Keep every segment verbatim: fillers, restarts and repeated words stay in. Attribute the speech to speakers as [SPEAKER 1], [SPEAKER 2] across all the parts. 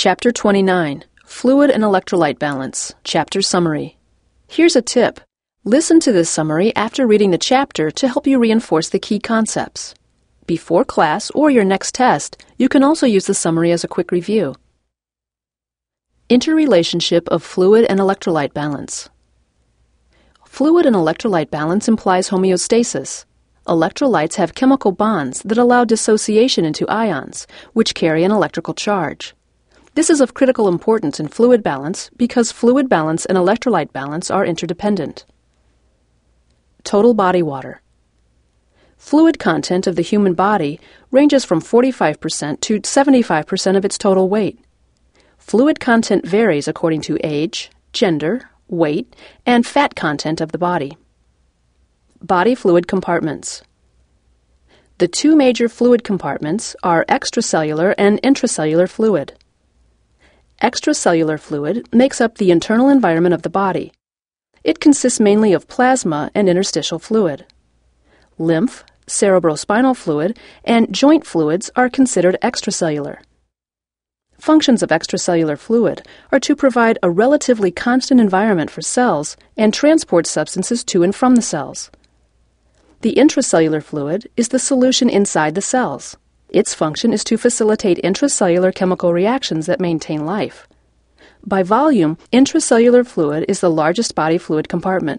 [SPEAKER 1] Chapter twenty-nine, Fluid and Electrolyte Balance, Chapter Summary. Here's a tip. Listen to this summary after reading the chapter to help you reinforce the key concepts. Before class or your next test, you can also use the summary as a quick review. Interrelationship of fluid and electrolyte balance. Fluid and electrolyte balance implies homeostasis. Electrolytes have chemical bonds that allow dissociation into ions, which carry an electrical charge. This is of critical importance in fluid balance because fluid balance and electrolyte balance are interdependent. Total body water. Fluid content of the human body ranges from forty-five percent to seventy-five percent of its total weight. Fluid content varies according to age, gender, weight, and fat content of the body. Body fluid compartments. The two major fluid compartments are extracellular and intracellular fluid. Extracellular fluid makes up the internal environment of the body. It consists mainly of plasma and interstitial fluid. Lymph, cerebrospinal fluid, and joint fluids are considered extracellular. Functions of extracellular fluid are to provide a relatively constant environment for cells and transport substances to and from the cells. The intracellular fluid is the solution inside the cells. Its function is to facilitate intracellular chemical reactions that maintain life. By volume, intracellular fluid is the largest body fluid compartment.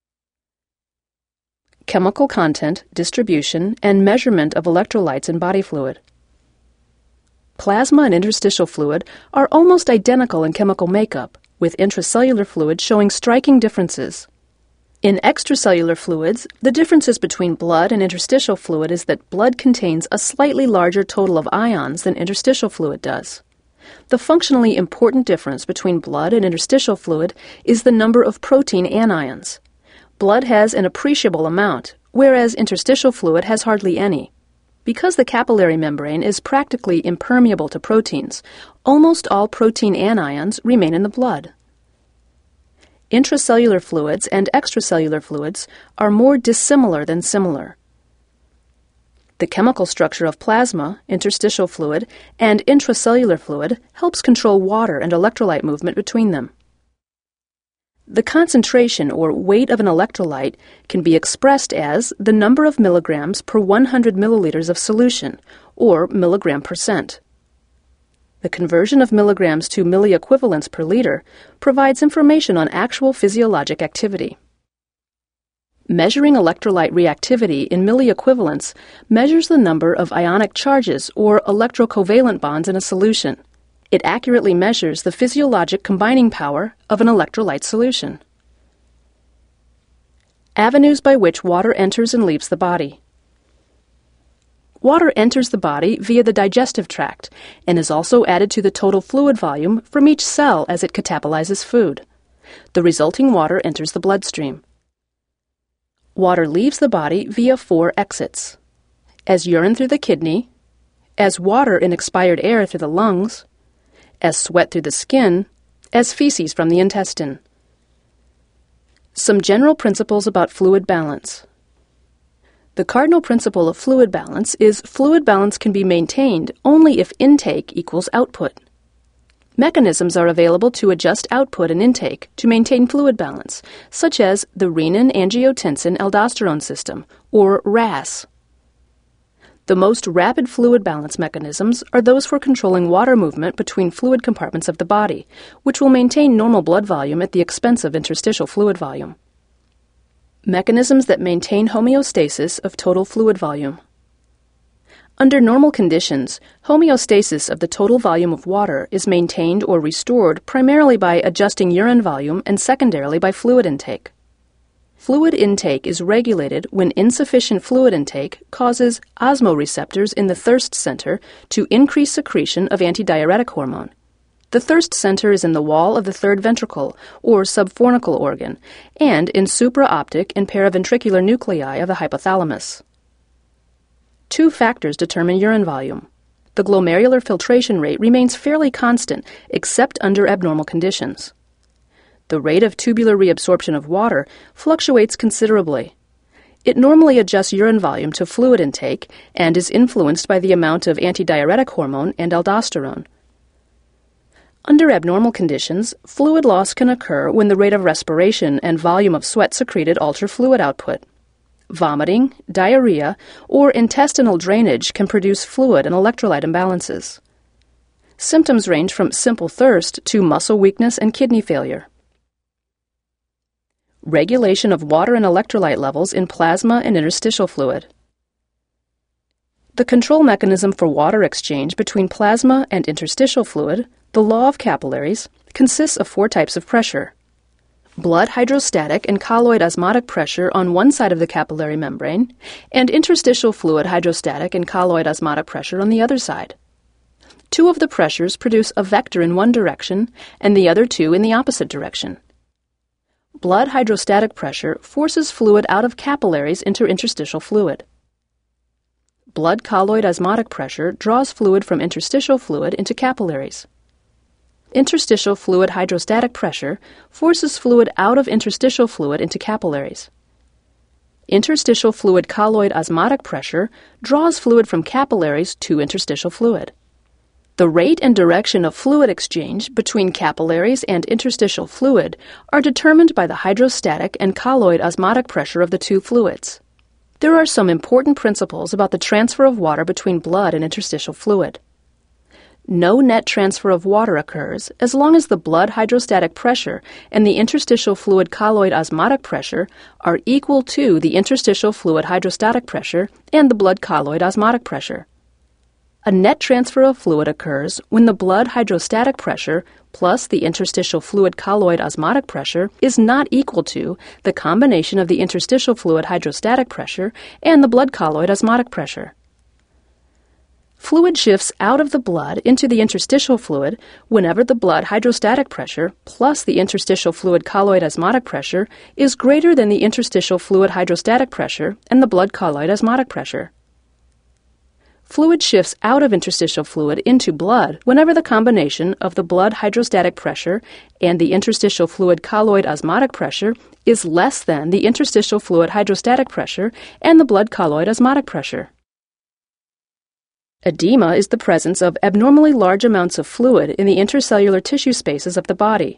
[SPEAKER 1] Chemical content, distribution, and measurement of electrolytes in body fluid. Plasma and interstitial fluid are almost identical in chemical makeup, with intracellular fluid showing striking differences. In extracellular fluids, the differences between blood and interstitial fluid is that blood contains a slightly larger total of ions than interstitial fluid does. The functionally important difference between blood and interstitial fluid is the number of protein anions. Blood has an appreciable amount, whereas interstitial fluid has hardly any. Because the capillary membrane is practically impermeable to proteins, almost all protein anions remain in the blood. Intracellular fluids and extracellular fluids are more dissimilar than similar. The chemical structure of plasma, interstitial fluid, and intracellular fluid helps control water and electrolyte movement between them. The concentration or weight of an electrolyte can be expressed as the number of milligrams per one hundred milliliters of solution, or milligram percent. The conversion of milligrams to milliequivalents per liter provides information on actual physiologic activity. Measuring electrolyte reactivity in milliequivalents measures the number of ionic charges or electrocovalent bonds in a solution. It accurately measures the physiologic combining power of an electrolyte solution. Avenues by which water enters and leaves the body. Water enters the body via the digestive tract and is also added to the total fluid volume from each cell as it catabolizes food. The resulting water enters the bloodstream. Water leaves the body via four exits: as urine through the kidney, as water in expired air through the lungs, as sweat through the skin, as feces from the intestine. Some general principles about fluid balance. The cardinal principle of fluid balance is fluid balance can be maintained only if intake equals output. Mechanisms are available to adjust output and intake to maintain fluid balance, such as the renin-angiotensin-aldosterone system, or R A S. The most rapid fluid balance mechanisms are those for controlling water movement between fluid compartments of the body, which will maintain normal blood volume at the expense of interstitial fluid volume. Mechanisms that maintain homeostasis of total fluid volume. Under normal conditions, homeostasis of the total volume of water is maintained or restored primarily by adjusting urine volume and secondarily by fluid intake. Fluid intake is regulated when insufficient fluid intake causes osmoreceptors in the thirst center to increase secretion of antidiuretic hormone. The thirst center is in the wall of the third ventricle, or subfornical organ, and in supraoptic and paraventricular nuclei of the hypothalamus. Two factors determine urine volume. The glomerular filtration rate remains fairly constant, except under abnormal conditions. The rate of tubular reabsorption of water fluctuates considerably. It normally adjusts urine volume to fluid intake and is influenced by the amount of antidiuretic hormone and aldosterone. Under abnormal conditions, fluid loss can occur when the rate of respiration and volume of sweat secreted alter fluid output. Vomiting, diarrhea, or intestinal drainage can produce fluid and electrolyte imbalances. Symptoms range from simple thirst to muscle weakness and kidney failure. Regulation of water and electrolyte levels in plasma and interstitial fluid. The control mechanism for water exchange between plasma and interstitial fluid, the law of capillaries, consists of four types of pressure: blood hydrostatic and colloid osmotic pressure on one side of the capillary membrane, and interstitial fluid hydrostatic and colloid osmotic pressure on the other side. Two of the pressures produce a vector in one direction and the other two in the opposite direction. Blood hydrostatic pressure forces fluid out of capillaries into interstitial fluid. Blood colloid osmotic pressure draws fluid from interstitial fluid into capillaries. Interstitial fluid hydrostatic pressure forces fluid out of interstitial fluid into capillaries. Interstitial fluid colloid osmotic pressure draws fluid from capillaries to interstitial fluid. The rate and direction of fluid exchange between capillaries and interstitial fluid are determined by the hydrostatic and colloid osmotic pressure of the two fluids. There are some important principles about the transfer of water between blood and interstitial fluid. No net transfer of water occurs as long as the blood hydrostatic pressure and the interstitial fluid colloid osmotic pressure are equal to the interstitial fluid hydrostatic pressure and the blood colloid osmotic pressure. A net transfer of fluid occurs when the blood hydrostatic pressure plus the interstitial fluid colloid osmotic pressure is not equal to the combination of the interstitial fluid hydrostatic pressure and the blood colloid osmotic pressure. Fluid shifts out of the blood into the interstitial fluid whenever the blood hydrostatic pressure plus the interstitial fluid colloid osmotic pressure is greater than the interstitial fluid hydrostatic pressure and the blood colloid osmotic pressure. Fluid shifts out of interstitial fluid into blood whenever the combination of the blood hydrostatic pressure and the interstitial fluid colloid osmotic pressure is less than the interstitial fluid hydrostatic pressure and the blood colloid osmotic pressure. Edema is the presence of abnormally large amounts of fluid in the intercellular tissue spaces of the body.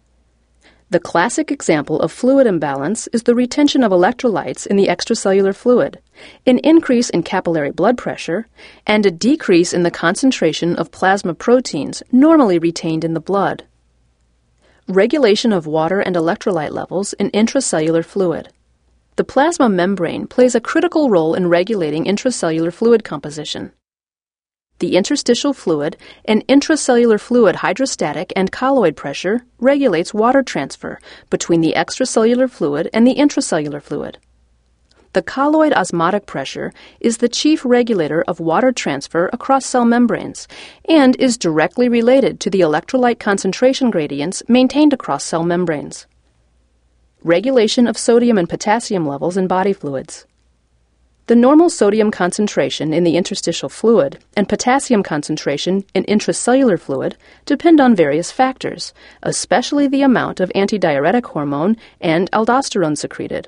[SPEAKER 1] The classic example of fluid imbalance is the retention of electrolytes in the extracellular fluid, an increase in capillary blood pressure, and a decrease in the concentration of plasma proteins normally retained in the blood. Regulation of water and electrolyte levels in intracellular fluid. The plasma membrane plays a critical role in regulating intracellular fluid composition. The interstitial fluid and intracellular fluid hydrostatic and colloid pressure regulates water transfer between the extracellular fluid and the intracellular fluid. The colloid osmotic pressure is the chief regulator of water transfer across cell membranes and is directly related to the electrolyte concentration gradients maintained across cell membranes. Regulation of sodium and potassium levels in body fluids. The normal sodium concentration in the interstitial fluid and potassium concentration in intracellular fluid depend on various factors, especially the amount of antidiuretic hormone and aldosterone secreted.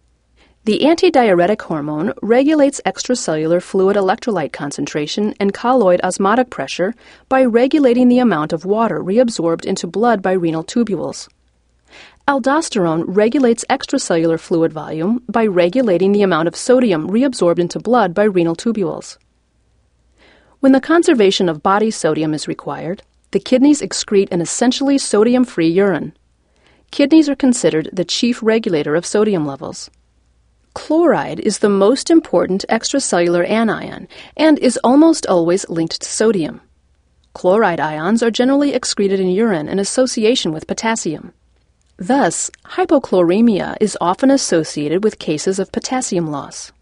[SPEAKER 1] The antidiuretic hormone regulates extracellular fluid electrolyte concentration and colloid osmotic pressure by regulating the amount of water reabsorbed into blood by renal tubules. Aldosterone regulates extracellular fluid volume by regulating the amount of sodium reabsorbed into blood by renal tubules. When the conservation of body sodium is required, the kidneys excrete an essentially sodium-free urine. Kidneys are considered the chief regulator of sodium levels. Chloride is the most important extracellular anion and is almost always linked to sodium. Chloride ions are generally excreted in urine in association with potassium. Thus, hypochloremia is often associated with cases of potassium loss.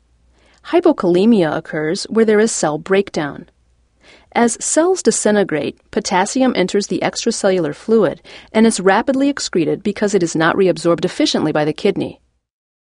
[SPEAKER 1] Hypokalemia occurs where there is cell breakdown. As cells disintegrate, potassium enters the extracellular fluid and is rapidly excreted because it is not reabsorbed efficiently by the kidney.